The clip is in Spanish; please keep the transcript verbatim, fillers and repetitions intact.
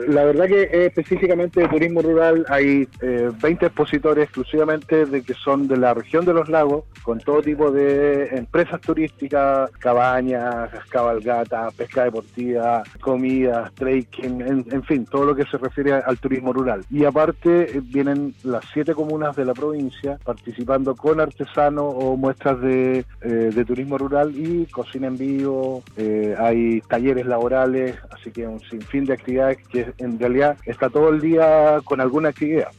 La verdad que eh, específicamente de turismo rural hay eh, veinte expositores exclusivamente de que son de la región de los lagos, con todo tipo de empresas turísticas, cabañas, cabalgatas, pesca deportiva, comidas, trekking, en, en fin, todo lo que se refiere al turismo rural. Y aparte eh, vienen las siete comunas de la provincia participando con artesanos o muestras de, eh, de turismo rural y cocina en vivo, eh, hay talleres laborales, así que un sinfín de actividades que en realidad está todo el día con alguna actividad.